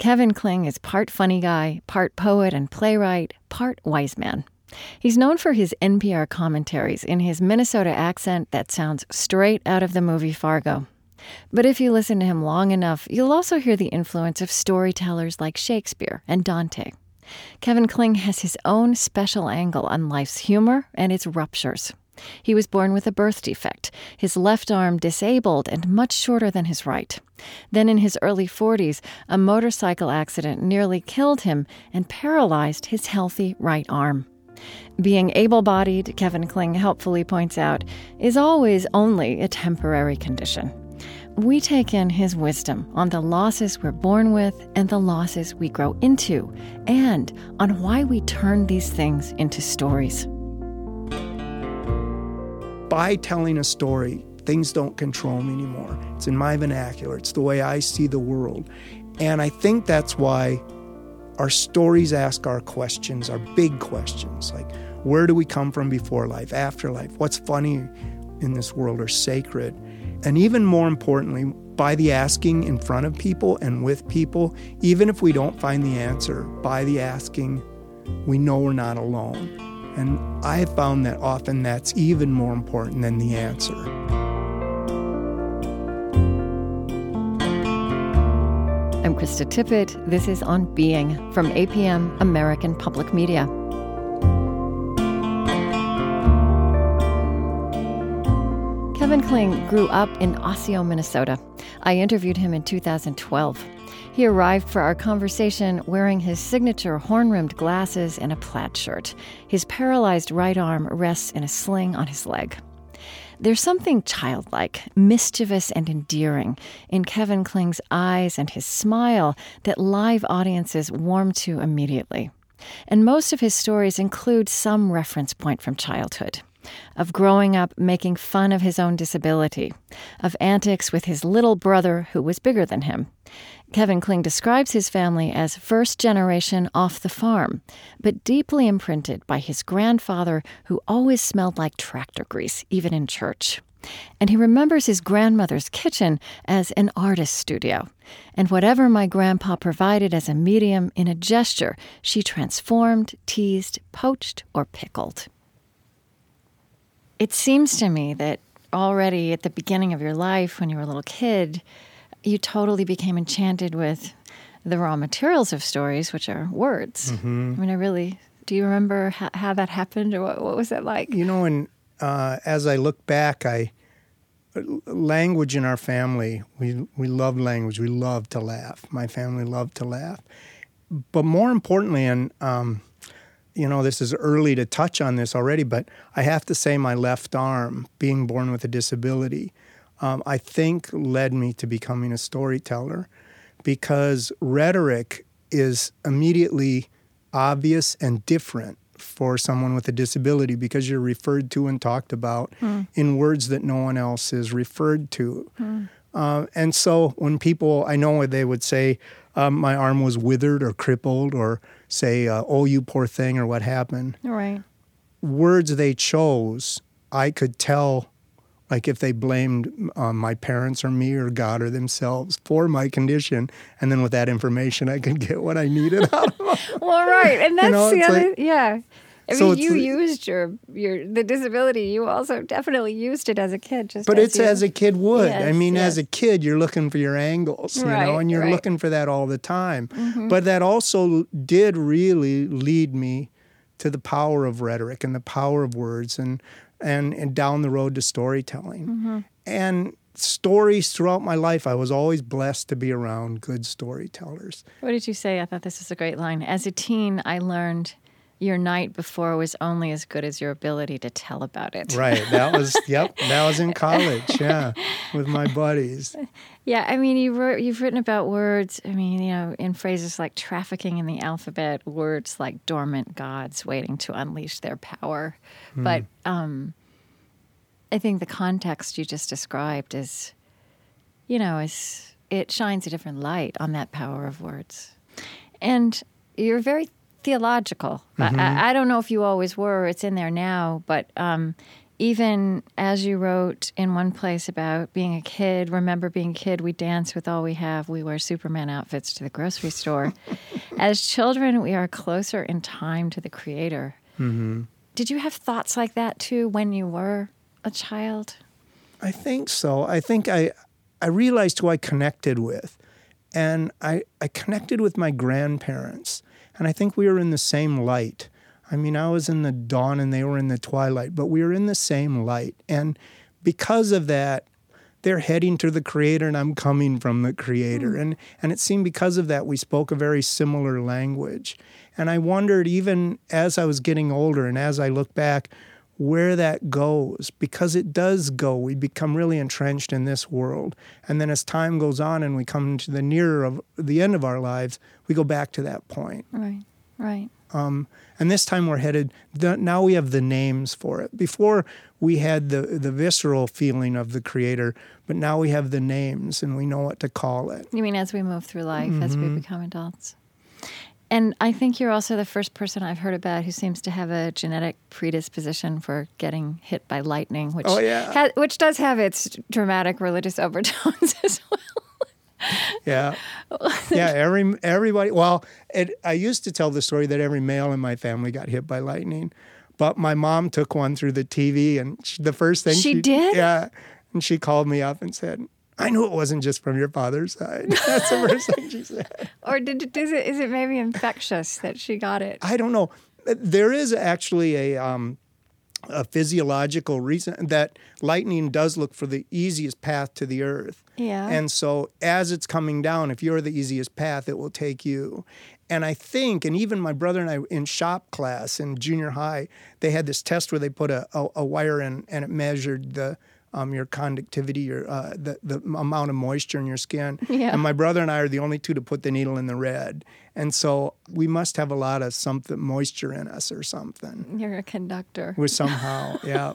Kevin Kling is part funny guy, part poet and playwright, part wise man. He's known for his NPR commentaries in his Minnesota accent that sounds straight out of the movie Fargo. But if you listen to him long enough, you'll also hear the influence of storytellers like Shakespeare and Dante. Kevin Kling has his own special angle on life's humor and its ruptures. He was born with a birth defect, his left arm disabled and much shorter than his right. Then in his early 40s, a motorcycle accident nearly killed him and paralyzed his healthy right arm. Being able-bodied, Kevin Kling helpfully points out, is always only a temporary condition. We take in his wisdom on the losses we're born with and the losses we grow into, and on why we turn these things into stories. By telling a story, things don't control me anymore. It's in my vernacular. It's the way I see the world. And I think that's why our stories ask our questions, our big questions, like where do we come from before life, after life? What's funny in this world or sacred? And even more importantly, by the asking in front of people and with people, even if we don't find the answer, by the asking, we know we're not alone. And I have found that often that's even more important than the answer. I'm Krista Tippett. This is On Being from APM, American Public Media. Kevin Kling grew up in Osseo, Minnesota. I interviewed him in 2012. He arrived for our conversation wearing his signature horn-rimmed glasses and a plaid shirt. His paralyzed right arm rests in a sling on his leg. There's something childlike, mischievous, and endearing in Kevin Kling's eyes and his smile that live audiences warm to immediately. And most of his stories include some reference point from childhood, of growing up making fun of his own disability, of antics with his little brother who was bigger than him. Kevin Kling describes his family as first generation off the farm, but deeply imprinted by his grandfather who always smelled like tractor grease, even in church. And he remembers his grandmother's kitchen as an artist's studio. And whatever my grandpa provided as a medium, in a gesture, she transformed, teased, poached, or pickled. It seems to me that already at the beginning of your life, when you were a little kid, you totally became enchanted with the raw materials of stories, which are words. Mm-hmm. I mean, do you remember how that happened, or what was that like? You know, and as I look back, language in our family, we love language. We love to laugh. My family loved to laugh. But more importantly, and this is early to touch on this already, but I have to say my left arm, being born with a disability, I think led me to becoming a storyteller, because rhetoric is immediately obvious and different for someone with a disability because you're referred to and talked about in words that no one else is referred to. And so when people, I know they would say my arm was withered or crippled or say, oh, you poor thing, or what happened. Right. Words they chose, I could tell, like if they blamed my parents or me or God or themselves for my condition, and then with that information, I could get what I needed out of them. Well, right, and that's the other, yeah. I So mean, you used the disability. You also definitely used it as a kid. But it's as a kid would. Yes, I mean, yes. as a kid, you're looking for your angles, and you're looking for that all the time. Mm-hmm. But that also did really lead me to the power of rhetoric and the power of words and down the road to storytelling. Mm-hmm. And stories throughout my life, I was always blessed to be around good storytellers. What did you say? I thought this was a great line. As a teen, I learned your night before was only as good as your ability to tell about it. Right. That was, that was in college, with my buddies. Yeah, I mean, you've written about words, I mean, in phrases like trafficking in the alphabet, words like dormant gods waiting to unleash their power. But I think the context you just described is it shines a different light on that power of words. And you're very theological. Mm-hmm. I don't know if you always were. It's in there now, but even as you wrote in one place about being a kid, remember being a kid, we dance with all we have. We wear Superman outfits to the grocery store. As children, we are closer in time to the Creator. Mm-hmm. Did you have thoughts like that too when you were a child? I think so. I think I realized who I connected with. And I connected with my grandparents. And I think we were in the same light. I mean, I was in the dawn and they were in the twilight, but we were in the same light. And because of that, they're heading to the Creator and I'm coming from the Creator. Mm. And it seemed because of that, we spoke a very similar language. And I wondered, even as I was getting older and as I look back, where that goes, because it does go. We become really entrenched in this world. And then as time goes on and we come to the nearer of the end of our lives, we go back to that point. Right, right. And this time we're headed, now we have the names for it. Before we had the visceral feeling of the Creator, but now we have the names and we know what to call it. You mean as we move through life, Mm-hmm. as we become adults? And I think you're also the first person I've heard about who seems to have a genetic predisposition for getting hit by lightning, which which does have its dramatic religious overtones as well. Yeah, yeah. Everybody. Well, I used to tell the story that every male in my family got hit by lightning, but my mom took one through the TV, and the first thing she did, yeah, and she called me up and said, I knew it wasn't just from your father's side. That's the first thing she said. Or is it maybe infectious that she got it? I don't know. There is actually a physiological reason that lightning does look for the easiest path to the earth. Yeah. And so as it's coming down, if you're the easiest path, it will take you. And I think, and even my brother and I in shop class in junior high, they had this test where they put a wire in and it measured your conductivity, the amount of moisture in your skin. Yeah. And my brother and I are the only two to put the needle in the red. And so we must have a lot of something, moisture in us or something. You're a conductor. We're somehow, yeah.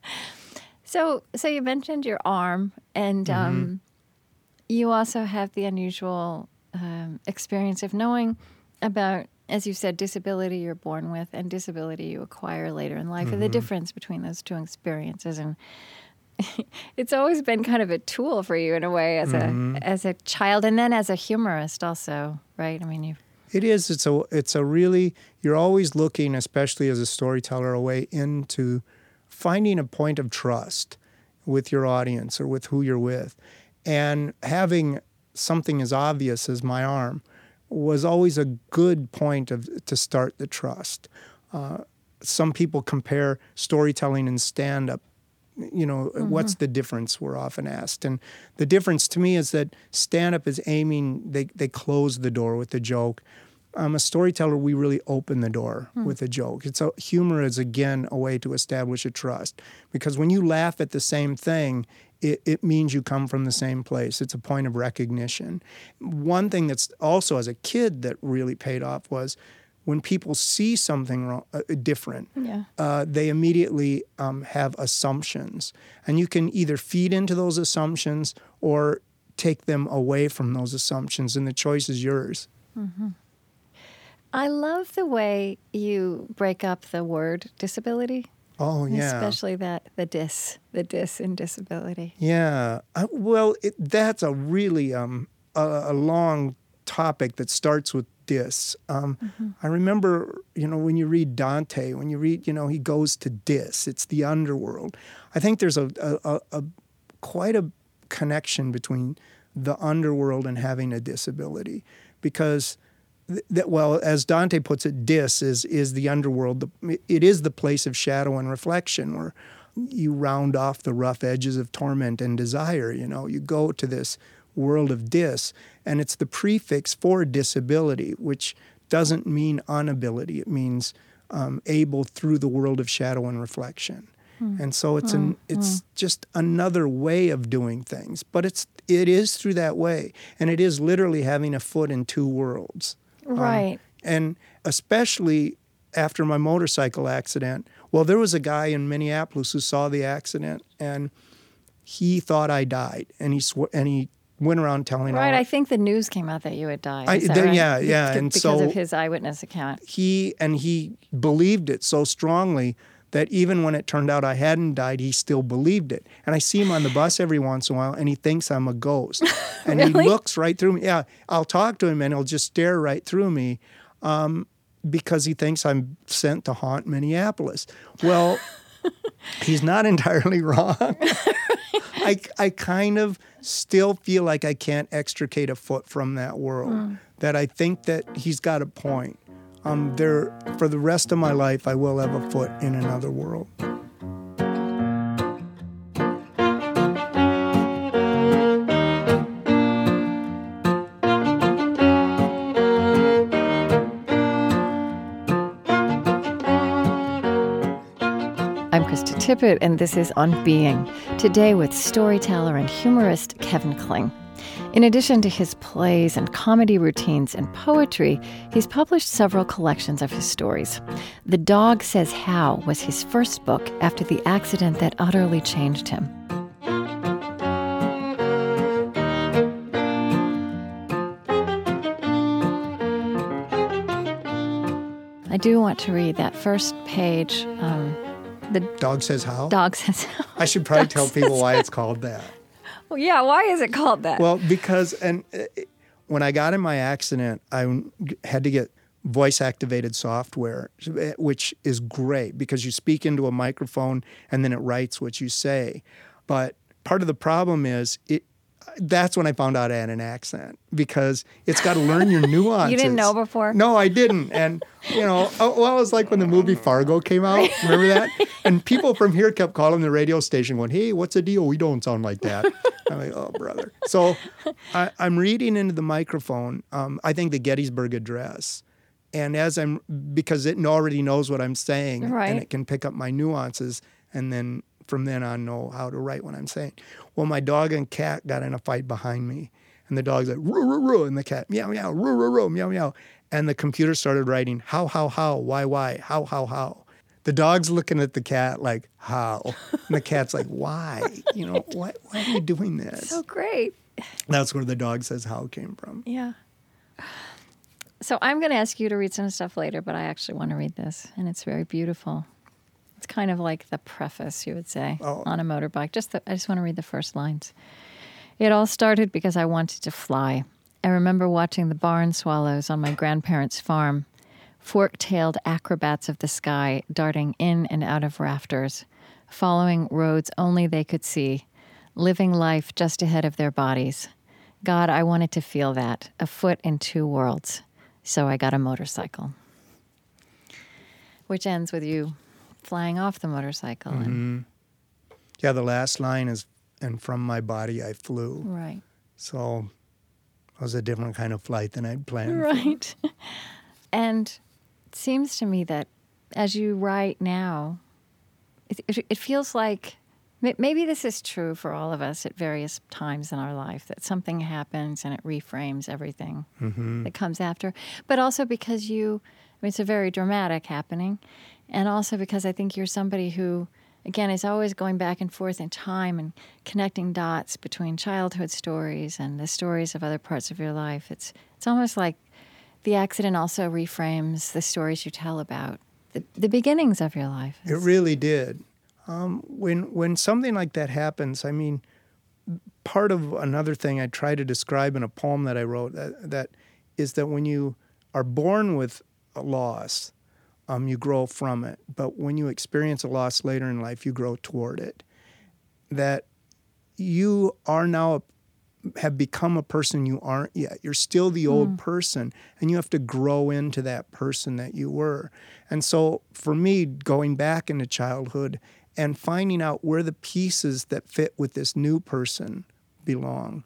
So you mentioned your arm, and you also have the unusual experience of knowing about, as you said, disability you're born with and disability you acquire later in life, and the difference between those two experiences. And it's always been kind of a tool for you in a way as a child, and then as a humorist also, right? I mean, It is. It's a really, you're always looking, especially as a storyteller, a way into finding a point of trust with your audience or with who you're with. And having something as obvious as my arm was always a good point to start the trust. Some people compare storytelling and stand-up. What's the difference, we're often asked. And the difference to me is that stand-up is aiming, they close the door with the joke. A storyteller, we really open the door with a joke. Humor is, again, a way to establish a trust. Because when you laugh at the same thing, it means you come from the same place. It's a point of recognition. One thing that's also, as a kid, that really paid off was when people see something wrong, different, they immediately have assumptions. And you can either feed into those assumptions or take them away from those assumptions, and the choice is yours. Mm-hmm. I love the way you break up the word disability. Oh, yeah. Especially the dis in disability. Yeah. That's a really a long topic that starts with dis. I remember, when you read Dante, he goes to dis. It's the underworld. I think there's a quite a connection between the underworld and having a disability, because as Dante puts it, dis is the underworld. It is the place of shadow and reflection, where you round off the rough edges of torment and desire. You go to this world of dis, and it's the prefix for disability, which doesn't mean inability. It means able through the world of shadow and reflection. And so it's just another way of doing things, but it is through that way, and it is literally having a foot in two worlds. Right. And especially after my motorcycle accident, there was a guy in Minneapolis who saw the accident, and he thought I died, and he went around telling I think the news came out that you had died. Right? Yeah. Because of his eyewitness account. He believed it so strongly that even when it turned out I hadn't died, he still believed it. And I see him on the bus every once in a while, and he thinks I'm a ghost. And Really? he looks right through me. Yeah, I'll talk to him, and he'll just stare right through me because he thinks I'm sent to haunt Minneapolis. Well, he's not entirely wrong. I kind of still feel like I can't extricate a foot from that world, that I think that he's got a point. For the rest of my life, I will have a foot in another world. I'm Krista Tippett, and this is On Being, today with storyteller and humorist Kevin Kling. In addition to his plays and comedy routines and poetry, he's published several collections of his stories. The Dog Says How was his first book after the accident that utterly changed him. I do want to read that first page. The Dog Says How? Dog Says How. I should probably tell people why it's called that. Well, yeah, why is it called that? Well, because when I got in my accident, I had to get voice-activated software, which is great because you speak into a microphone and then it writes what you say. But part of the problem is that's when I found out I had an accent, because it's got to learn your nuances. You didn't know before? No, I didn't. And, it was like when the movie Fargo came out. Remember that? And people from here kept calling the radio station going, "Hey, what's the deal? We don't sound like that." I'm like, "Oh, brother." So I'm reading into the microphone, I think the Gettysburg Address. And because it already knows what I'm saying, right, and it can pick up my nuances, and then from then on know how to write what I'm saying. Well, my dog and cat got in a fight behind me, and the dog's like, "Roo, roo, roo," and the cat, "Meow, meow, roo, roo, roo, meow, meow." And the computer started writing, how, why, how. The dog's looking at the cat like, how? And the cat's like, why? Why are you doing this? So great. That's where the Dog Says How came from. Yeah. So I'm going to ask you to read some stuff later, but I actually want to read this, and it's very beautiful. It's kind of like the preface, you would say, on a motorbike. I just want to read the first lines. It all started because I wanted to fly. I remember watching the barn swallows on my grandparents' farm, fork-tailed acrobats of the sky darting in and out of rafters, following roads only they could see, living life just ahead of their bodies. God, I wanted to feel that, a foot in two worlds. So I got a motorcycle. Which ends with you flying off the motorcycle. Mm-hmm. Yeah, the last line is, "And from my body I flew." Right. So it was a different kind of flight than I'd planned. Right. And it seems to me that as you write now, it feels like maybe this is true for all of us at various times in our life, that something happens and it reframes everything that comes after. But also because it's a very dramatic happening. And also because I think you're somebody who, again, is always going back and forth in time and connecting dots between childhood stories and the stories of other parts of your life. It's almost like the accident also reframes the stories you tell about the beginnings of your life. It really did. When something like that happens, part of another thing I try to describe in a poem that I wrote, that is that when you are born with a loss, you grow from it. But when you experience a loss later in life, you grow toward it. That you are now have become a person you aren't yet. You're still the old person, and you have to grow into that person that you were. And so for me, going back into childhood and finding out where the pieces that fit with this new person belong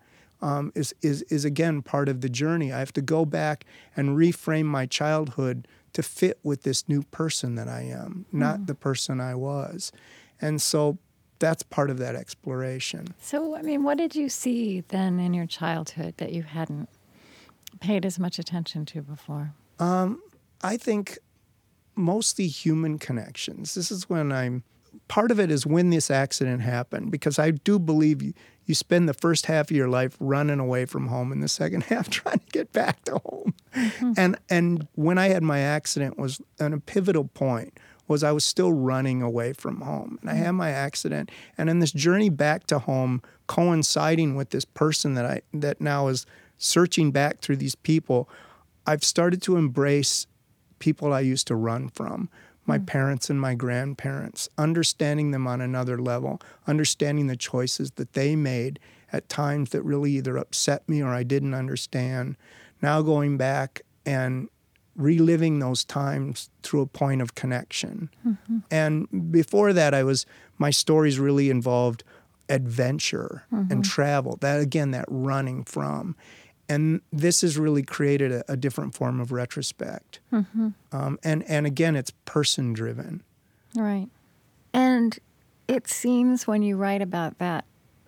is again part of the journey. I have to go back and reframe my childhood to fit with this new person that I am, not the person I was. And so that's part of that exploration. So, what did you see then in your childhood that you hadn't paid as much attention to before? I think mostly human connections. This is when part of it is when this accident happened, because I do believe you spend the first half of your life running away from home and the second half trying to get back to home. And when I had my accident was at a pivotal point was I was still running away from home. And I had my accident. And in this journey back to home, coinciding with this person that now is searching back through these people, I've started to embrace people I used to run from, my parents and my grandparents, understanding them on another level, understanding the choices that they made at times that really either upset me or I didn't understand. Now going back and reliving those times through a point of connection. And before that, my stories really involved adventure and travel. That, again, that running from. And this has really created a different form of retrospect. And again, it's person-driven. Right. And it seems when you write about that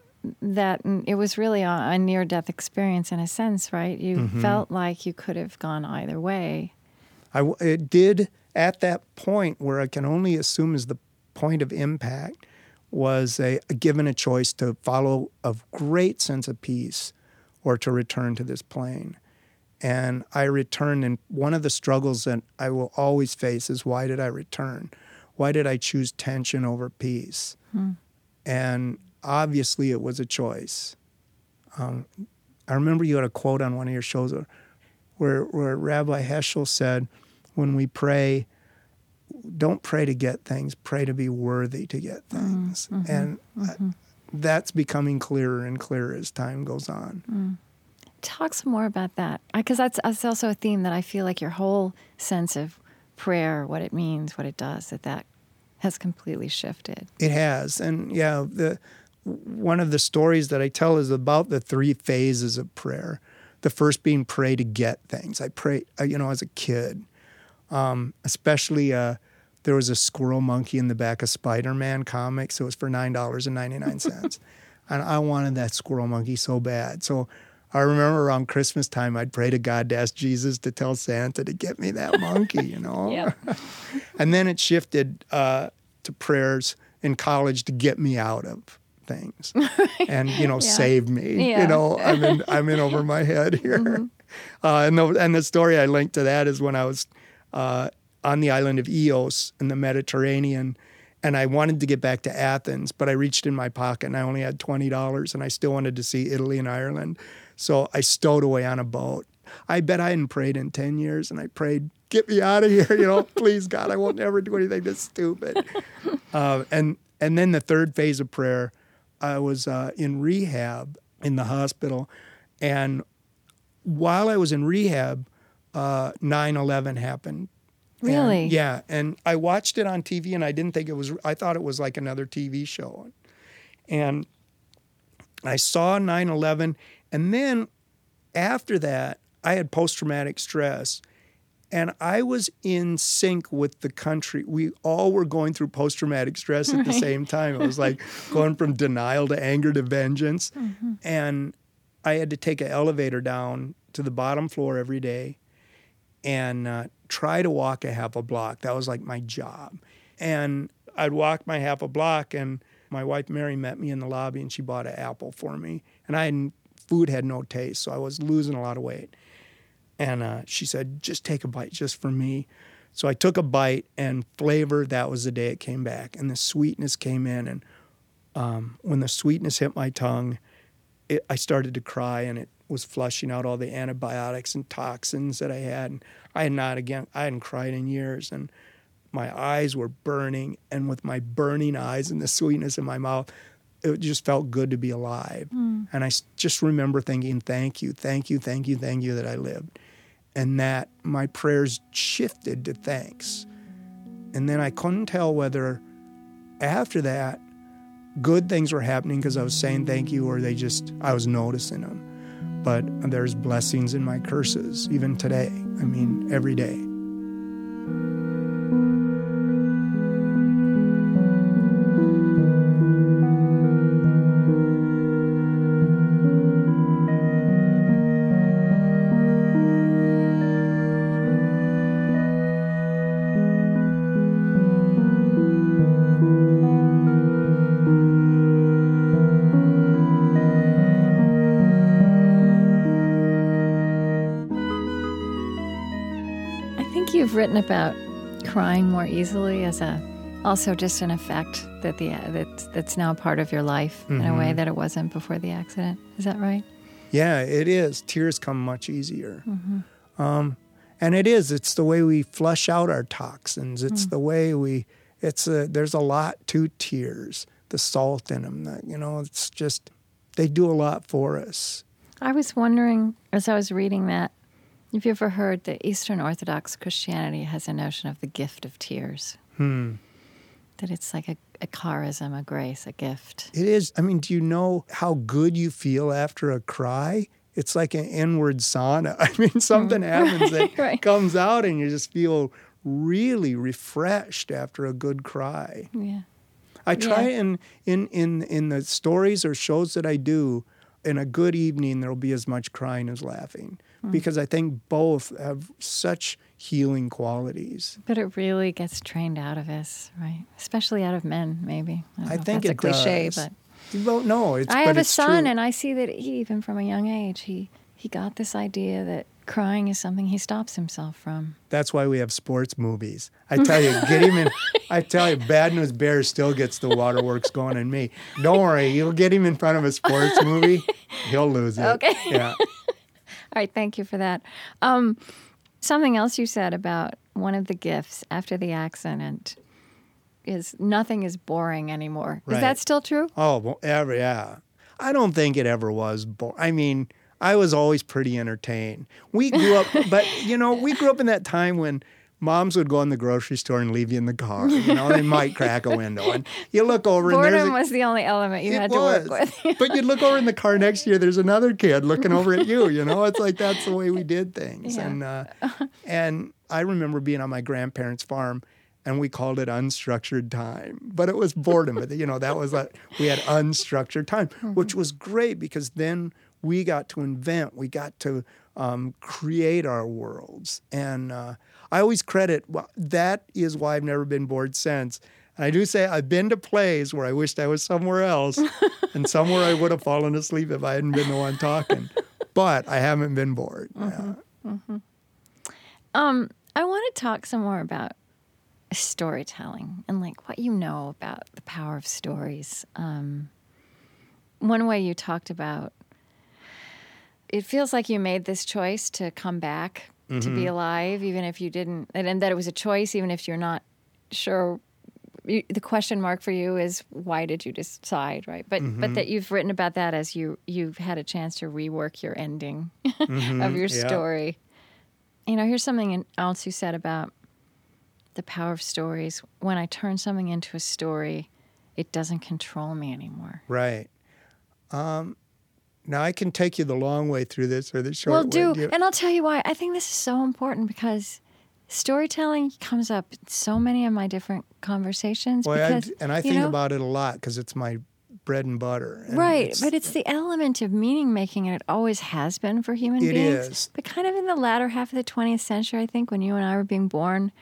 it was really a near-death experience in a sense, right? You felt like you could have gone either way. It did at that point, where I can only assume is the point of impact, was given a choice to follow a great sense of peace or to return to this plane. And I returned, and one of the struggles that I will always face is, why did I return? Why did I choose tension over peace? And obviously it was a choice. I remember you had a quote on one of your shows where Rabbi Heschel said, when we pray, don't pray to get things, pray to be worthy to get things. That's becoming clearer and clearer as time goes on. Talk some more about that, because that's also a theme that I feel like your whole sense of prayer, what it means, what it does, that has completely shifted. It has. And yeah, one of the stories that I tell is about the 3 phases of prayer. The first being pray to get things. I pray, as a kid, especially there was a squirrel monkey in the back of Spider-Man comics. It was for $9.99. And I wanted that squirrel monkey so bad. So I remember around Christmas time, I'd pray to God to ask Jesus to tell Santa to get me that monkey, Yeah. And then it shifted to prayers in college to get me out of things and, save me. Yeah. I'm in over my head here. And the story I linked to that is when I was on the island of Ios in the Mediterranean, and I wanted to get back to Athens, but I reached in my pocket and I only had $20, and I still wanted to see Italy and Ireland. So I stowed away on a boat. I bet I hadn't prayed in 10 years, and I prayed, get me out of here, please, God, I won't ever do anything this stupid. And then the third phase of prayer, I was in rehab in the hospital, and while I was in rehab, 9/11 happened. Really? And, and I watched it on TV, and I didn't think I thought it was like another TV show. And I saw 9/11, and then after that, I had post-traumatic stress, and I was in sync with the country. We all were going through post-traumatic stress at the same time. It was like going from denial to anger to vengeance. And I had to take an elevator down to the bottom floor every day and try to walk a half a block. That was like my job. And I'd walk my half a block, and my wife Mary met me in the lobby, and she bought an apple for me. And food had no taste, so I was losing a lot of weight. And she said, just take a bite just for me. So I took a bite, and flavor, that was the day it came back. And the sweetness came in, and when the sweetness hit my tongue, I started to cry, and it was flushing out all the antibiotics and toxins that I had. And I hadn't cried in years, and my eyes were burning, and with my burning eyes and the sweetness in my mouth, it just felt good to be alive. And I just remember thinking, thank you that I lived. And that my prayers shifted to thanks. And then I couldn't tell whether after that good things were happening because I was saying thank you, or I was noticing them. But there's blessings in my curses, even today. Every day. You've written about crying more easily as also just an effect that's now part of your life in a way that it wasn't before the accident. Is that right? Yeah, it is. Tears come much easier. And it's the way we flush out our toxins. It's the way there's a lot to tears, the salt in them. It's just, they do a lot for us. I was wondering, as I was reading that, have you ever heard that Eastern Orthodox Christianity has a notion of the gift of tears? That it's like a charism, a grace, a gift. It is. I mean, do you know how good you feel after a cry? It's like an inward sauna. I mean, something happens that comes out and you just feel really refreshed after a good cry. Yeah. I try in the stories or shows that I do, in a good evening, there'll be as much crying as laughing. Because I think both have such healing qualities. But it really gets trained out of us, right? Especially out of men, maybe. I think that's a cliche, does. But well, no, I have a son, true. and I see that even from a young age, he got this idea that crying is something he stops himself from. That's why we have sports movies. I tell you, get him in. I tell you, Bad News Bears still gets the waterworks going in me. Don't worry, you'll get him in front of a sports movie, he'll lose it. Okay. Yeah. All right, thank you for that. Something else you said about one of the gifts after the accident is nothing is boring anymore. Right. Is that still true? Oh, well, yeah. I don't think it ever was boring. I mean, I was always pretty entertained. We grew up, but, we grew up in that time when moms would go in the grocery store and leave you in the car. They might crack a window. And you look over and boredom was the only element you had to work with. But you'd look over in the car next to you, there's another kid looking over at you. It's like that's the way we did things. Yeah. And I remember being on my grandparents' farm, and we called it unstructured time. But it was boredom. But, that was we had unstructured time, which was great because then we got to invent. We got to create our worlds. And I always credit, that is why I've never been bored since. And I do say I've been to plays where I wished I was somewhere else and somewhere I would have fallen asleep if I hadn't been the one talking. But I haven't been bored. I want to talk some more about storytelling and what you know about the power of stories. One way you talked about, it feels like you made this choice to come back to be alive, even if you didn't, and that it was a choice, even if you're not sure. The question mark for you is, why did you decide, right? But that you've written about that as you've had a chance to rework your ending of your story. Here's something else you said about the power of stories. When I turn something into a story, it doesn't control me anymore. Right. Now, I can take you the long way through this or the short way. Well, do. And I'll tell you why. I think this is so important because storytelling comes up in so many of my different conversations. Well, because, I think about it a lot because it's my bread and butter. And right, but it's the element of meaning-making, and it always has been for human beings. It is. But kind of in the latter half of the 20th century, I think, when you and I were being born,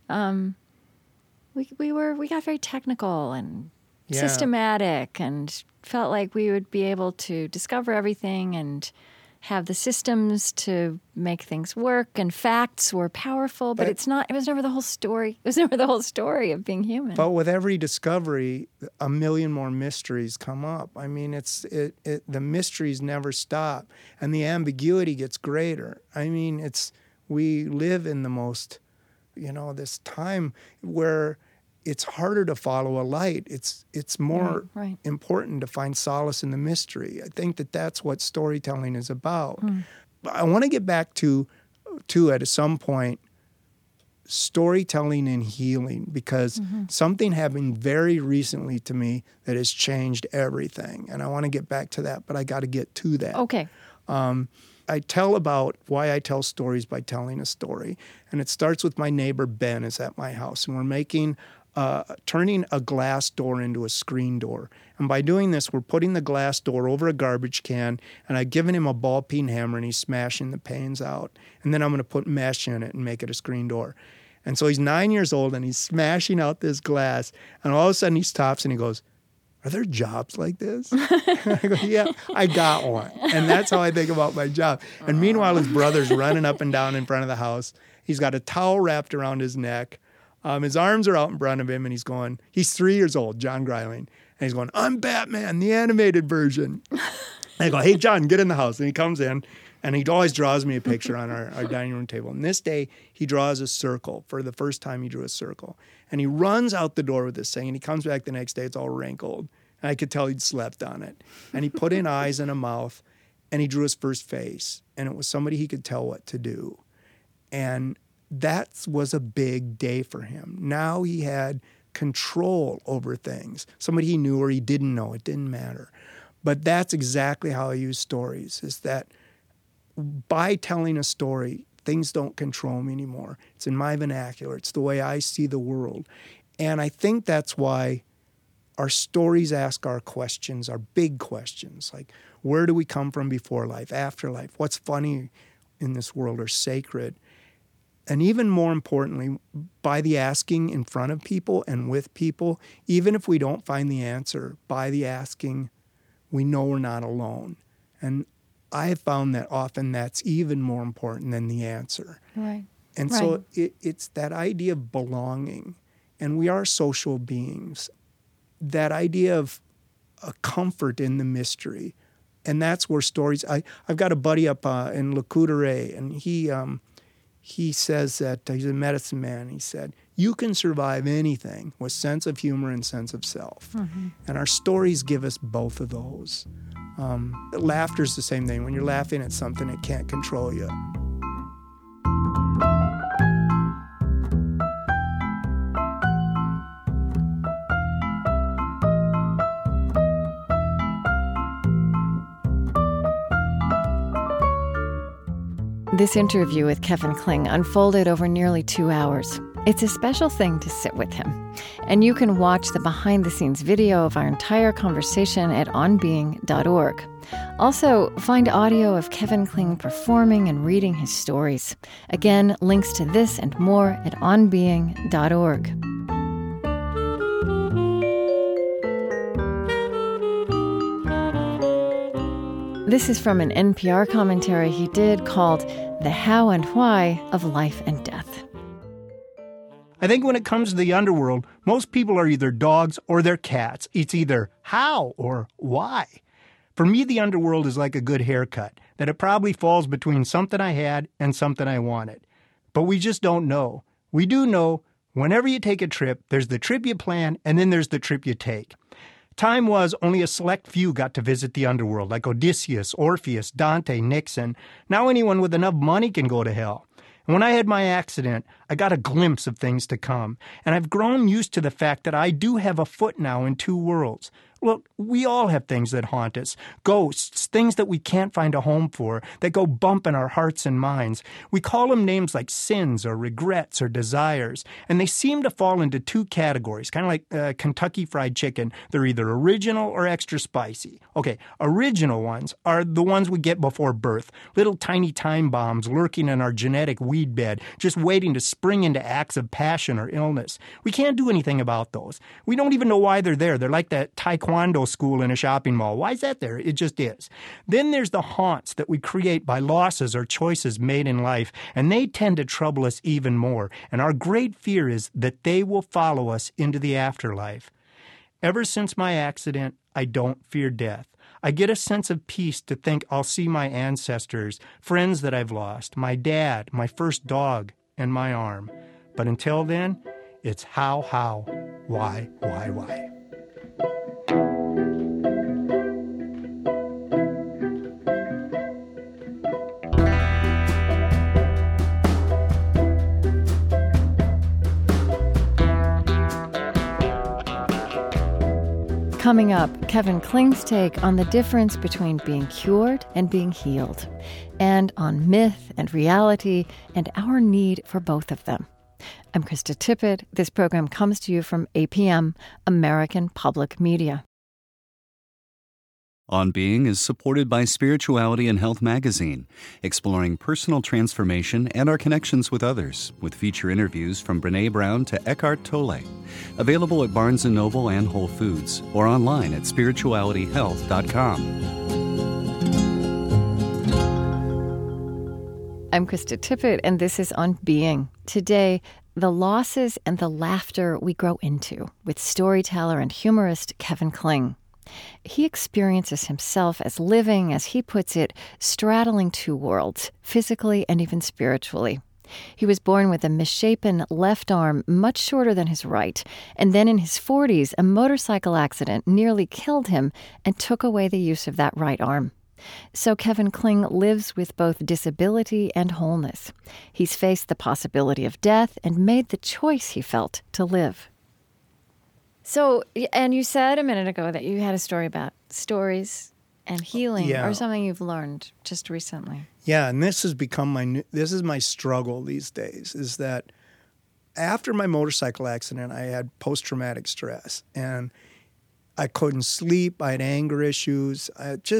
we got very technical and systematic and felt like we would be able to discover everything and have the systems to make things work, and facts were powerful, but it was never the whole story. It was never the whole story of being human. But with every discovery, a million more mysteries come up. I mean, the mysteries never stop, and the ambiguity gets greater. I mean, we live in the most, this time where it's harder to follow a light. It's more important to find solace in the mystery. I think that's what storytelling is about. But I want to get back to at some point, storytelling and healing, because something happened very recently to me that has changed everything. And I want to get back to that, but I got to get to that. Okay. I tell about why I tell stories by telling a story. And it starts with my neighbor Ben is at my house, and we're turning a glass door into a screen door. And by doing this, we're putting the glass door over a garbage can, and I've given him a ball peen hammer, and he's smashing the panes out. And then I'm going to put mesh in it and make it a screen door. And so he's 9 years old, and he's smashing out this glass. And all of a sudden, he stops, and he goes, "Are there jobs like this?" I go, "Yeah, I got one." And that's how I think about my job. And meanwhile, his brother's running up and down in front of the house. He's got a towel wrapped around his neck. His arms are out in front of him, and he's 3 years old, John Greiling, and he's going, I'm Batman, the animated version. I go, hey, John, get in the house. And he comes in, and he always draws me a picture on our dining room table. And this day, he draws a circle. For the first time, he drew a circle. And he runs out the door with this thing, and he comes back the next day, it's all wrinkled. And I could tell he'd slept on it. And he put in eyes and a mouth, and he drew his first face. And it was somebody he could tell what to do. And that was a big day for him. Now he had control over things. Somebody he knew or he didn't know, it didn't matter. But that's exactly how I use stories, is that by telling a story, things don't control me anymore. It's in my vernacular. It's the way I see the world. And I think that's why our stories ask our questions, our big questions, like where do we come from before life, after life? What's funny in this world or sacred? And even more importantly, by the asking in front of people and with people, even if we don't find the answer, by the asking, we know we're not alone. And I have found that often that's even more important than the answer. Right. And so it's that idea of belonging, and we are social beings, that idea of a comfort in the mystery. And that's where stories, I've got a buddy up in Le Coudray, and he says that he's a medicine man. He said, you can survive anything with sense of humor and sense of self. Mm-hmm. And our stories give us both of those. Laughter's the same thing. When you're laughing at something, it can't control you. This interview with Kevin Kling unfolded over nearly 2 hours. It's a special thing to sit with him. And you can watch the behind-the-scenes video of our entire conversation at onbeing.org. Also, find audio of Kevin Kling performing and reading his stories. Again, links to this and more at onbeing.org. This is from an NPR commentary he did called The How and Why of Life and Death. I think when it comes to the underworld, most people are either dogs or they're cats. It's either how or why. For me, the underworld is like a good haircut, that it probably falls between something I had and something I wanted. But we just don't know. We do know whenever you take a trip, there's the trip you plan, and then there's the trip you take. Time was only a select few got to visit the underworld, like Odysseus, Orpheus, Dante, Nixon. Now anyone with enough money can go to hell. And when I had my accident, I got a glimpse of things to come. And I've grown used to the fact that I do have a foot now in two worlds. Look, we all have things that haunt us. Ghosts, things that we can't find a home for, that go bump in our hearts and minds. We call them names like sins or regrets or desires. And they seem to fall into two categories, kind of like Kentucky Fried Chicken. They're either original or extra spicy. Okay, original ones are the ones we get before birth. Little tiny time bombs lurking in our genetic weed bed, just waiting to spring into acts of passion or illness. We can't do anything about those. We don't even know why they're there. They're like that taekwondo school in a shopping mall. Why is that there? It just is. Then there's the haunts that we create by losses or choices made in life, and they tend to trouble us even more. And our great fear is that they will follow us into the afterlife. Ever since my accident, I don't fear death. I get a sense of peace to think I'll see my ancestors, friends that I've lost, my dad, my first dog, and my arm. But until then, it's how, why. Coming up, Kevin Kling's take on the difference between being cured and being healed, and on myth and reality and our need for both of them. I'm Krista Tippett. This program comes to you from APM, American Public Media. On Being is supported by Spirituality and Health magazine, exploring personal transformation and our connections with others, with feature interviews from Brene Brown to Eckhart Tolle. Available at Barnes & Noble and Whole Foods, or online at spiritualityhealth.com. I'm Krista Tippett, and this is On Being. Today, The Losses and the Laughter We Grow Into with storyteller and humorist Kevin Kling. He experiences himself as living, as he puts it, straddling two worlds, physically and even spiritually. He was born with a misshapen left arm much shorter than his right, and then in his 40s, a motorcycle accident nearly killed him and took away the use of that right arm. So Kevin Kling lives with both disability and wholeness. He's faced the possibility of death and made the choice he felt to live. So, and you said a minute ago that you had a story about stories and healing, or something you've learned just recently. Yeah, and this has become this is my struggle these days, is that after my motorcycle accident, I had post-traumatic stress, and I couldn't sleep. I had anger issues. It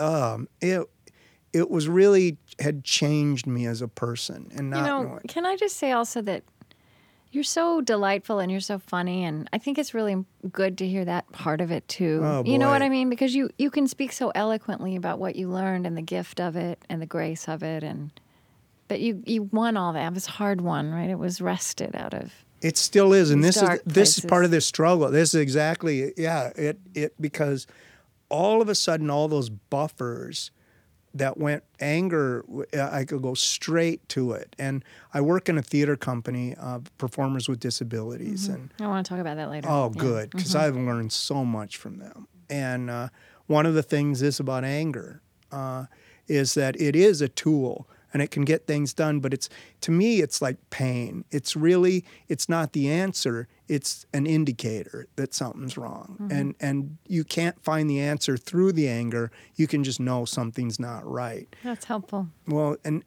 was really had changed me as a person. And not can I just say also that you're so delightful and you're so funny, and I think it's really good to hear that part of it too. Oh, boy. You know what I mean? Because you can speak so eloquently about what you learned and the gift of it and the grace of it, but you won all that. It was hard won, right? It was wrested out of. It still is, and this is part of this struggle. This is exactly because all of a sudden all those buffers that went anger, I could go straight to it. And I work in a theater company of performers with disabilities. Mm-hmm. And I want to talk about that later. Oh, good, because I've learned so much from them. And one of the things is about anger is that it is a tool and it can get things done, but to me, it's like pain. It's not the answer. It's an indicator that something's wrong. Mm-hmm. And you can't find the answer through the anger. You can just know something's not right. That's helpful. Well, and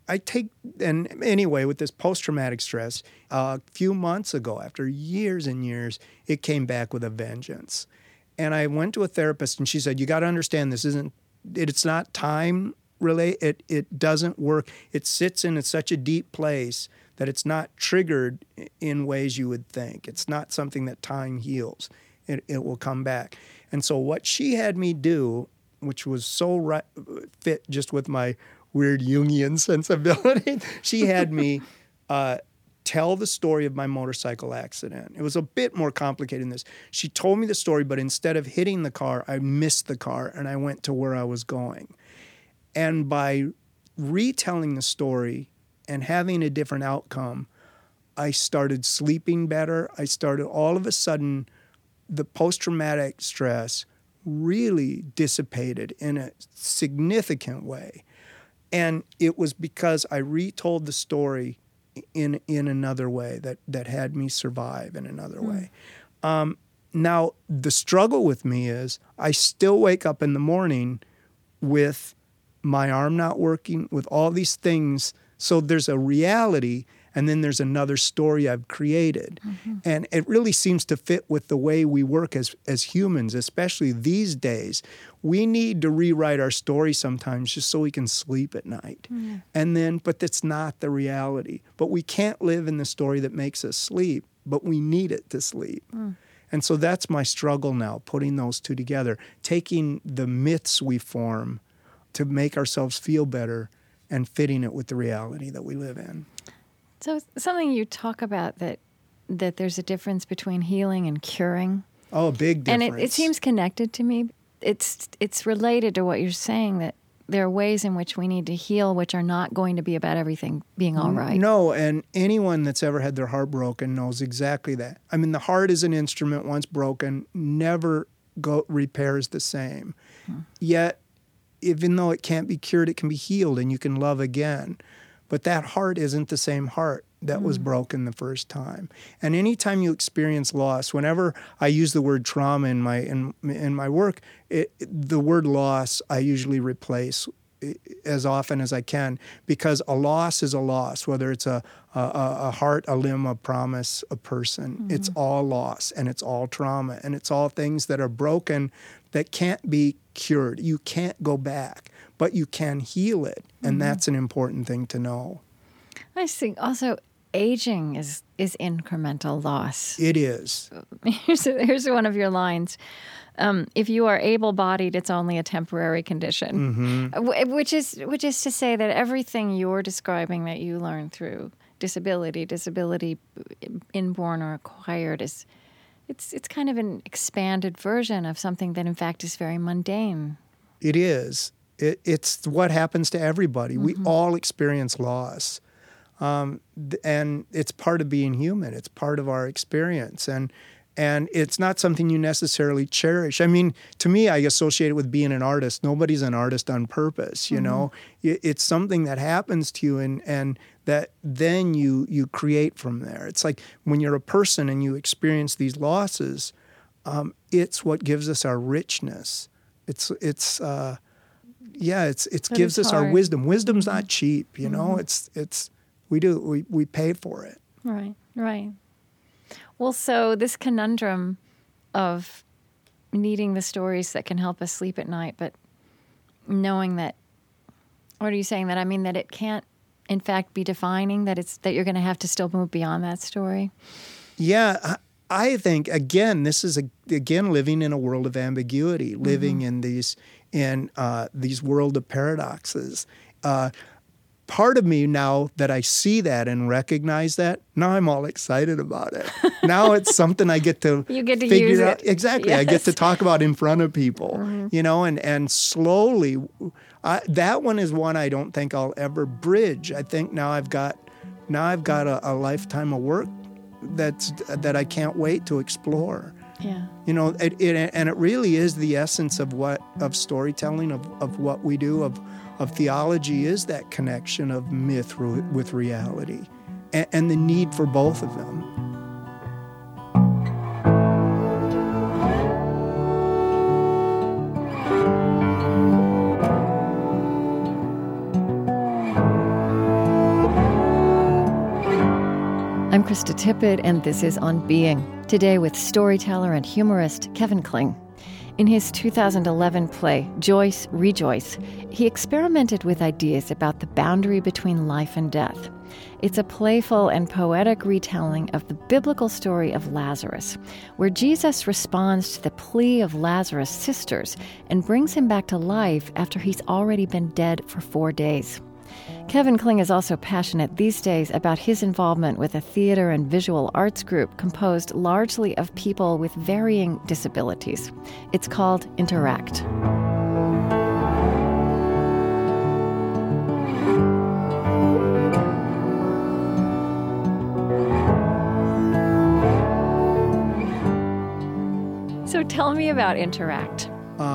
anyway, with this post-traumatic stress, a few months ago, after years and years, it came back with a vengeance. And I went to a therapist and she said, you got to understand it's not time related. It doesn't work. It sits in such a deep place that it's not triggered in ways you would think. It's not something that time heals. It will come back. And so what she had me do, which was so fit just with my weird Jungian sensibility, she had me tell the story of my motorcycle accident. It was a bit more complicated than this. She told me the story, but instead of hitting the car, I missed the car and I went to where I was going. And by retelling the story and having a different outcome, I started sleeping better. All of a sudden, the post-traumatic stress really dissipated in a significant way. And it was because I retold the story in another way that had me survive in another way. Now, the struggle with me is I still wake up in the morning with my arm not working, with all these things. So there's a reality, and then there's another story I've created. Mm-hmm. And it really seems to fit with the way we work as humans, especially these days. We need to rewrite our story sometimes just so we can sleep at night. Mm-hmm. But that's not the reality. But we can't live in the story that makes us sleep, but we need it to sleep. Mm. And so that's my struggle now, putting those two together, taking the myths we form to make ourselves feel better and fitting it with the reality that we live in. So something you talk about that there's a difference between healing and curing. Oh, a big difference. And it seems connected to me. It's related to what you're saying, that there are ways in which we need to heal which are not going to be about everything being all right. No, and anyone that's ever had their heart broken knows exactly that. I mean, the heart is an instrument, once broken, never repairs the same. Yet, even though it can't be cured, it can be healed and you can love again. But that heart isn't the same heart that was broken the first time. And anytime you experience loss, whenever I use the word trauma in my work, the word loss I usually replace as often as I can, because a loss is a loss, whether it's a heart, a limb, a promise, a person. Mm-hmm. It's all loss and it's all trauma and it's all things that are broken that can't be cured. You can't go back, but you can heal it, and that's an important thing to know. I think also aging is incremental loss. It is. Here's one of your lines. If you are able-bodied, it's only a temporary condition, which is to say that everything you're describing that you learned through disability, inborn or acquired, it's kind of an expanded version of something that in fact is very mundane. It is. It's what happens to everybody. We all experience loss. And it's part of being human. It's part of our experience. And it's not something you necessarily cherish. I mean, to me, I associate it with being an artist. Nobody's an artist on purpose, you know. It's something that happens to you and that then you create from there. It's like when you're a person and you experience these losses, it's what gives us our richness. It gives us our wisdom. Wisdom's not cheap, you know. We pay for it. Right. Well, so this conundrum of needing the stories that can help us sleep at night, but knowing that, what are you saying? That I mean that it can't, in fact, be defining, that it's—that you're going to have to still move beyond that story? Yeah, I think, again, this is, living in a world of ambiguity, living in these world of paradoxes. Part of me, now that I see that and recognize that, now I'm all excited about it. Now it's something I get to you get to figure use out. it. Exactly. Yes. I get to talk about in front of people, you know, and slowly, that one is one I don't think I'll ever bridge. I think now I've got a lifetime of work that I can't wait to explore. Yeah. You know, it really is the essence of storytelling, of what we do, of theology, is that connection of myth with reality, and the need for both of them. I'm Krista Tippett, and this is On Being. Today with storyteller and humorist Kevin Kling. In his 2011 play, Joyce, Rejoice, he experimented with ideas about the boundary between life and death. It's a playful and poetic retelling of the biblical story of Lazarus, where Jesus responds to the plea of Lazarus' sisters and brings him back to life after he's already been dead for 4 days. Kevin Kling is also passionate these days about his involvement with a theater and visual arts group composed largely of people with varying disabilities. It's called Interact. So tell me about Interact.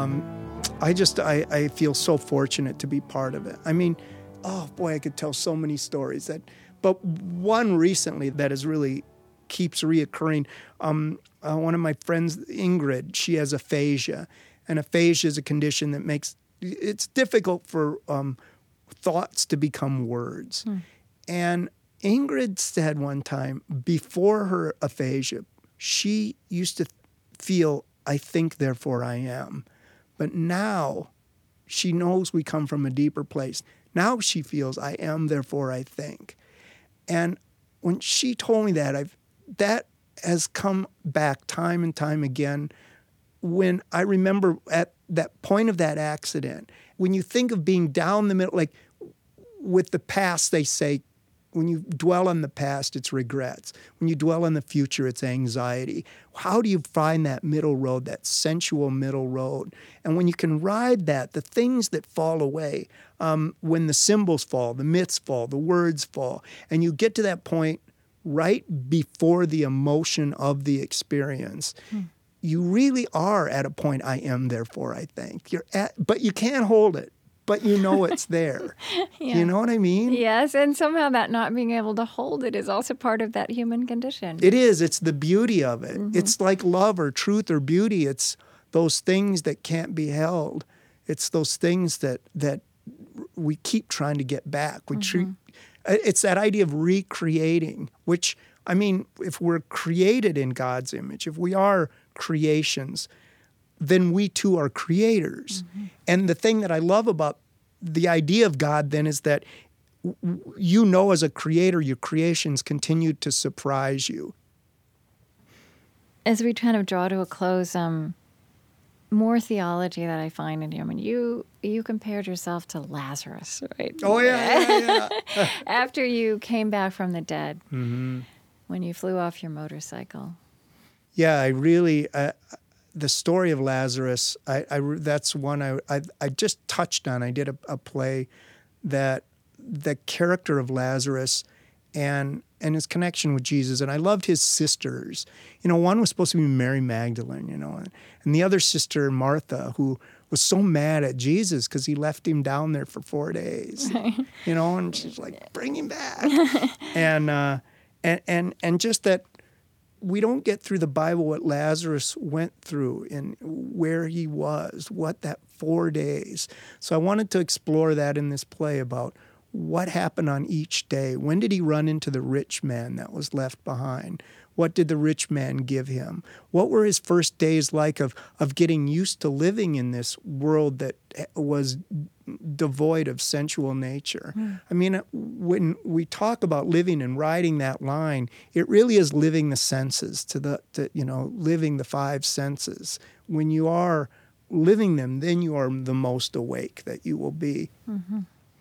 I feel so fortunate to be part of it. I mean, oh boy, I could tell so many stories. But one recently that is really keeps reoccurring. One of my friends, Ingrid, she has aphasia, and aphasia is a condition that makes it's difficult for thoughts to become words. And Ingrid said one time, before her aphasia, she used to feel, I think, therefore I am. But now she knows we come from a deeper place. Now she feels, I am, therefore I think. And when she told me that, that has come back time and time again. When I remember at that point of that accident, when you think of being down the middle, like with the past, they say, when you dwell on the past, it's regrets. When you dwell on the future, it's anxiety. How do you find that middle road, that sensual middle road? And when you can ride that, the things that fall away, when the symbols fall, the myths fall, the words fall, and you get to that point right before the emotion of the experience, you really are at a point, I am, therefore I think. But you can't hold it. But you know it's there. Yeah. You know what I mean? Yes, and somehow that not being able to hold it is also part of that human condition. It is. It's the beauty of it. It's like love or truth or beauty. It's those things that can't be held. It's those things that we keep trying to get back. It's that idea of recreating, which, I mean, if we're created in God's image, if we are creations, then we too are creators. And the thing that I love about the idea of God then is that you know as a creator, your creations continue to surprise you. As we kind of draw to a close, more theology that I find in you. I mean, you compared yourself to Lazarus, right? Oh, yeah. After you came back from the dead, Mm-hmm. when you flew off your motorcycle. Yeah, I really, the story of Lazarus, that's one I just touched on. I did a play that the character of Lazarus and his connection with Jesus. And I loved his sisters. You know, one was supposed to be Mary Magdalene, you know, and the other sister, Martha, who was so mad at Jesus because he left him down there for 4 days, you know, and she's like, bring him back. and just that we don't get through the Bible what Lazarus went through and where he was, what that 4 days. So I wanted to explore that in this play about what happened on each day. When did he run into the rich man that was left behind? What did the rich man give him? What were his first days like of getting used to living in this world that was devoid of sensual nature? I mean, when we talk about living and riding that line, it really is living the senses, living the five senses. When you are living them, then you are the most awake that you will be. Mm-hmm.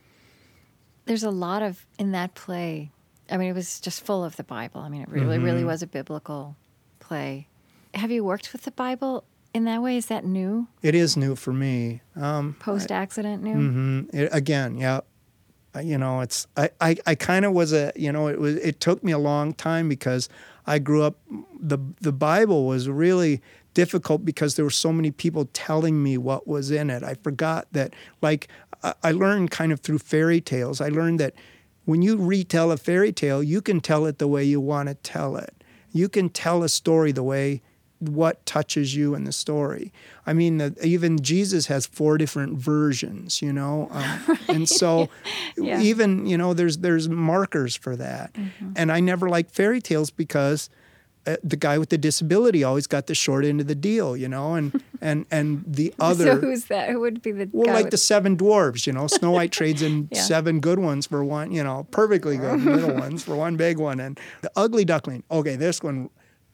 There's a lot in that play. I mean, it was just full of the Bible. I mean, it really, really was a biblical play. Have you worked with the Bible in that way? Is that new? It is new for me. Post-accident new? Mm-hmm. Again, yeah. You know, I kind of was it took me a long time because I grew up, the Bible was really difficult because there were so many people telling me what was in it. I forgot that, like, I learned kind of through fairy tales. I learned that when you retell a fairy tale, you can tell it the way you want to tell it. You can tell a story the way what touches you in the story. I mean, even Jesus has 4 different versions, you know, and so even, you know, there's markers for that. Mm-hmm. And I never liked fairy tales because the guy with the disability always got the short end of the deal, you know, and the other. So who's that? Who would be the well, guy like the 7 dwarves, you know, Snow White trades in 7 good ones for one, you know, perfectly good little ones for one big one, and the ugly duckling. Okay, this one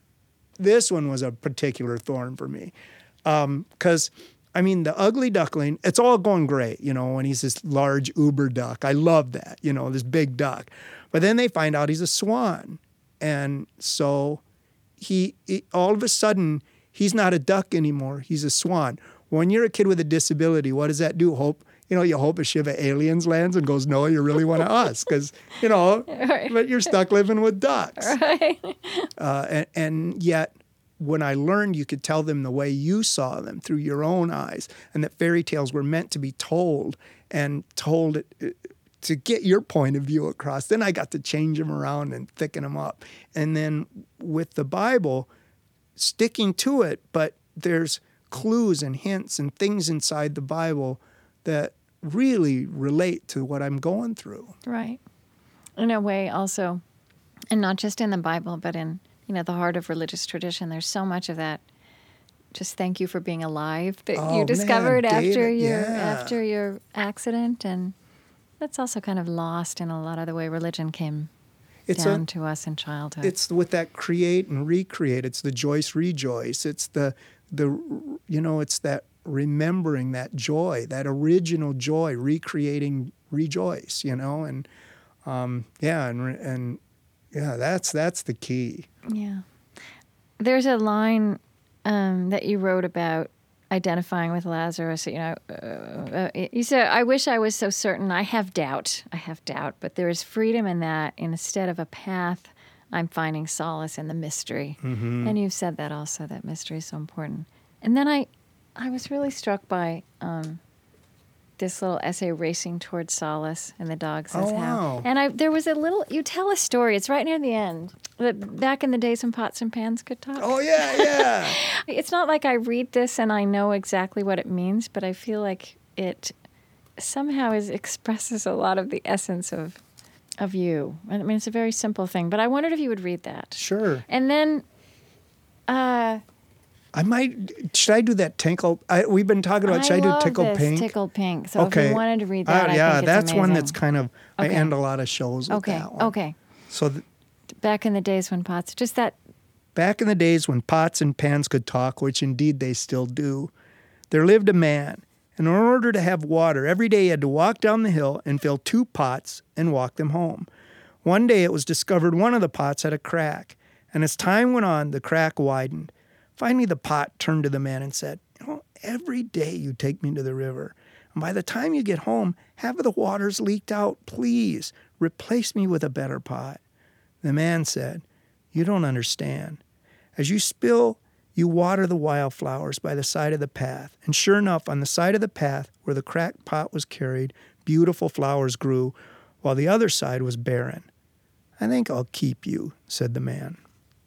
was a particular thorn for me, because. I mean, the ugly duckling, it's all going great, you know, when he's this large uber duck. I love that, you know, this big duck. But then they find out he's a swan. And so he all of a sudden, he's not a duck anymore. He's a swan. When you're a kid with a disability, what does that do? You hope a ship of aliens lands and goes, no, you're really one of us. Because, you know, but you're stuck living with ducks. Right. And yet, when I learned you could tell them the way you saw them through your own eyes, and that fairy tales were meant to be told and told to get your point of view across, then I got to change them around and thicken them up. And then with the Bible, sticking to it, but there's clues and hints and things inside the Bible that really relate to what I'm going through. Right. In a way also, and not just in the Bible, but in the heart of religious tradition, there's so much of that. Just thank you for being alive that you discovered after your accident, and that's also kind of lost in a lot of the way religion came down to us in childhood. It's with that create and recreate. It's the Joyce rejoice. It's it's that remembering that joy, that original joy, recreating rejoice. You know, and that's the key. Yeah. There's a line that you wrote about identifying with Lazarus. You said, I wish I was so certain. I have doubt, but there is freedom in that. Instead of a path, I'm finding solace in the mystery. Mm-hmm. And you've said that also, that mystery is so important. And then I was really struck by this little essay, Racing Towards Solace, and the dog says how. And there was you tell a story, it's right near the end, that back in the days when pots and pans could talk. Oh, yeah. It's not like I read this and I know exactly what it means, but I feel like it somehow expresses a lot of the essence of you. I mean, it's a very simple thing, but I wondered if you would read that. Sure. And then... should I do that tinkle? We've been talking about, should I do Tickled Pink? Tickled Pink. So if you wanted to read that, I think it's that's amazing. One that's kind of, I end a lot of shows with that one. Okay. So back in the days when Back in the days when pots and pans could talk, which indeed they still do, There lived a man, and in order to have water, every day he had to walk down the hill and fill 2 pots and walk them home. One day it was discovered one of the pots had a crack, and as time went on, the crack widened. Finally, the pot turned to the man and said, every day you take me to the river, and by the time you get home, half of the water's leaked out. Please, replace me with a better pot. The man said, you don't understand. As you spill, you water the wildflowers by the side of the path. And sure enough, on the side of the path where the cracked pot was carried, beautiful flowers grew, while the other side was barren. I think I'll keep you, said the man.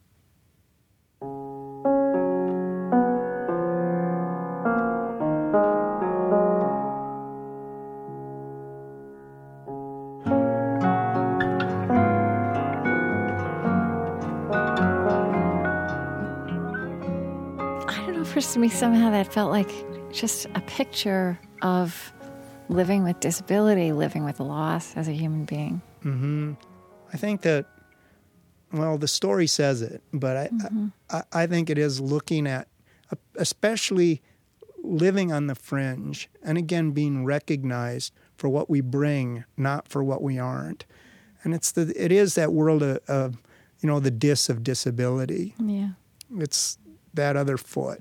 To me, somehow that felt like just a picture of living with disability, living with loss as a human being. Mm-hmm. I think that, well, the story says it, but I think it is looking at, especially living on the fringe, and again, being recognized for what we bring, not for what we aren't. And it is that world of the dis of disability. Yeah. It's that other foot.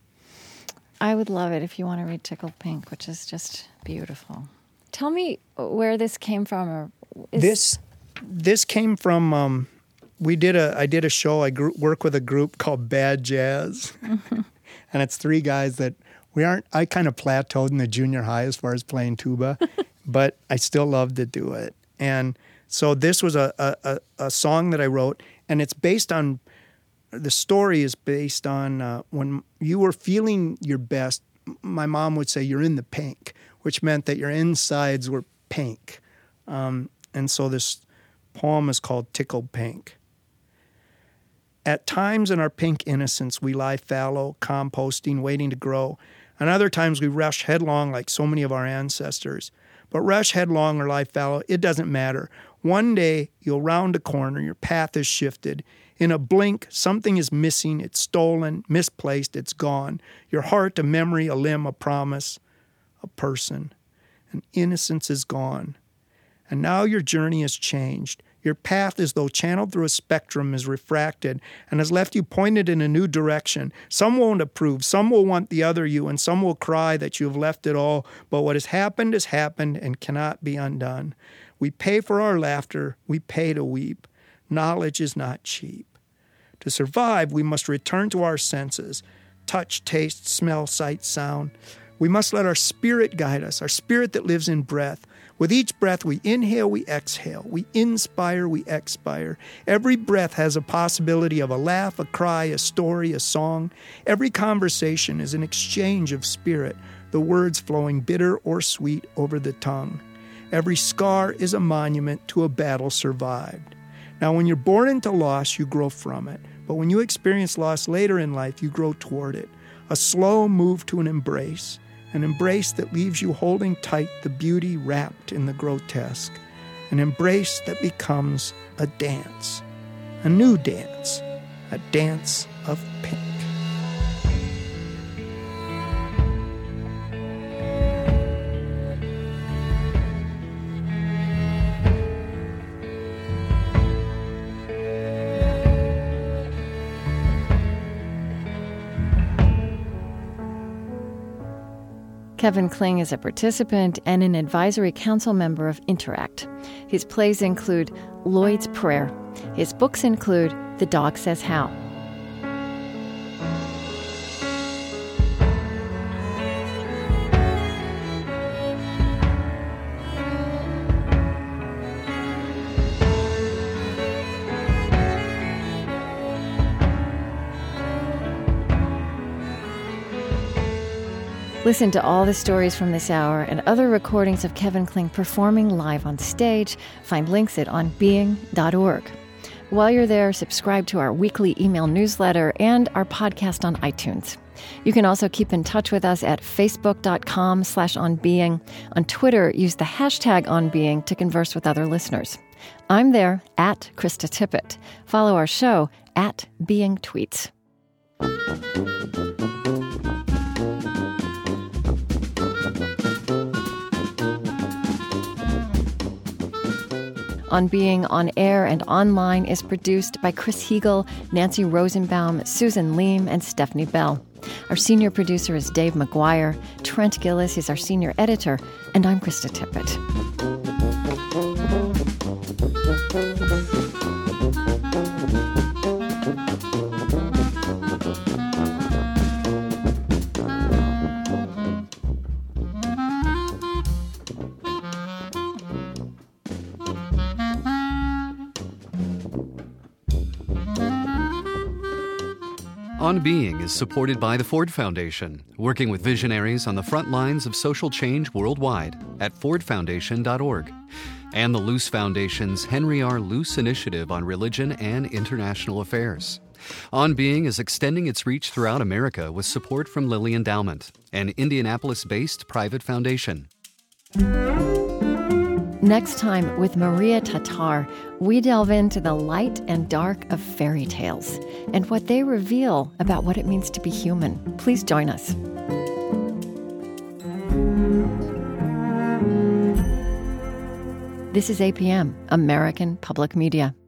I would love it if you want to read Tickled Pink, which is just beautiful. Tell me where this came from. Or This came from, I did a show, work with a group called Bad Jazz. Mm-hmm. And it's 3 guys that I kind of plateaued in the junior high as far as playing tuba, but I still love to do it. And so this was a song that I wrote, and it's based on, the story is based on when you were feeling your best, my mom would say you're in the pink, which meant that your insides were pink. And so this poem is called Tickled Pink. At times in our pink innocence, we lie fallow, composting, waiting to grow. And other times we rush headlong like so many of our ancestors. But rush headlong or lie fallow, it doesn't matter. One day you'll round a corner, your path is shifted. In a blink, something is missing, it's stolen, misplaced, it's gone. Your heart, a memory, a limb, a promise, a person. And innocence is gone. And now your journey has changed. Your path, as though channeled through a spectrum, is refracted and has left you pointed in a new direction. Some won't approve, some will want the other you, and some will cry that you have left it all. But what has happened and cannot be undone. We pay for our laughter, we pay to weep. Knowledge is not cheap. To survive, we must return to our senses, touch, taste, smell, sight, sound. We must let our spirit guide us, our spirit that lives in breath. With each breath, we inhale, we exhale. We inspire, we expire. Every breath has a possibility of a laugh, a cry, a story, a song. Every conversation is an exchange of spirit, the words flowing bitter or sweet over the tongue. Every scar is a monument to a battle survived. Now, when you're born into loss, you grow from it. But when you experience loss later in life, you grow toward it. A slow move to an embrace that leaves you holding tight the beauty wrapped in the grotesque. An embrace that becomes a dance, a new dance, a dance of pink. Kevin Kling is a participant and an advisory council member of Interact. His plays include Lloyd's Prayer. His books include The Dog Says How. Listen to all the stories from this hour and other recordings of Kevin Kling performing live on stage. Find links at onbeing.org. While you're there, subscribe to our weekly email newsletter and our podcast on iTunes. You can also keep in touch with us at facebook.com/onbeing. On Twitter, use the hashtag onbeing to converse with other listeners. I'm there at Krista Tippett. Follow our show at Being Tweets. On Being on air and online is produced by Chris Heagle, Nancy Rosenbaum, Susan Leem, and Stephanie Bell. Our senior producer is Dave McGuire. Trent Gillis is our senior editor, and I'm Krista Tippett. On Being is supported by the Ford Foundation, working with visionaries on the front lines of social change worldwide at fordfoundation.org, and the Luce Foundation's Henry R. Luce Initiative on Religion and International Affairs. On Being is extending its reach throughout America with support from Lilly Endowment, an Indianapolis-based private foundation. Next time, with Maria Tatar, we delve into the light and dark of fairy tales and what they reveal about what it means to be human. Please join us. This is APM, American Public Media.